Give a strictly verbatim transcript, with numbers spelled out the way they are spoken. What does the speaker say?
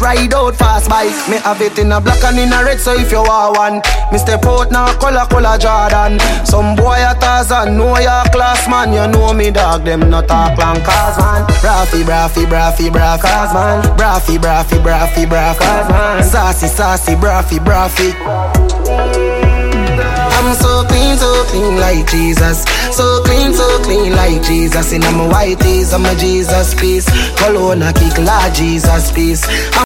ride out fast bike. Me have it in a black and in a red, so if you want one, me step out now, color, color Jordan. Some boy at Tarzan, know your class, man. You know me, dog, them not talk long cars, man. Braffy, braffy, braffy, braffy, cars, man. Braffy, braffy, braffy, braffy, cars, man. Sassy, sassy, braffy, braffy. I'm so clean, so clean like Jesus. So clean, so clean like Jesus. In my white tees, I'm a Jesus piece. Cologne, I kick like Jesus piece.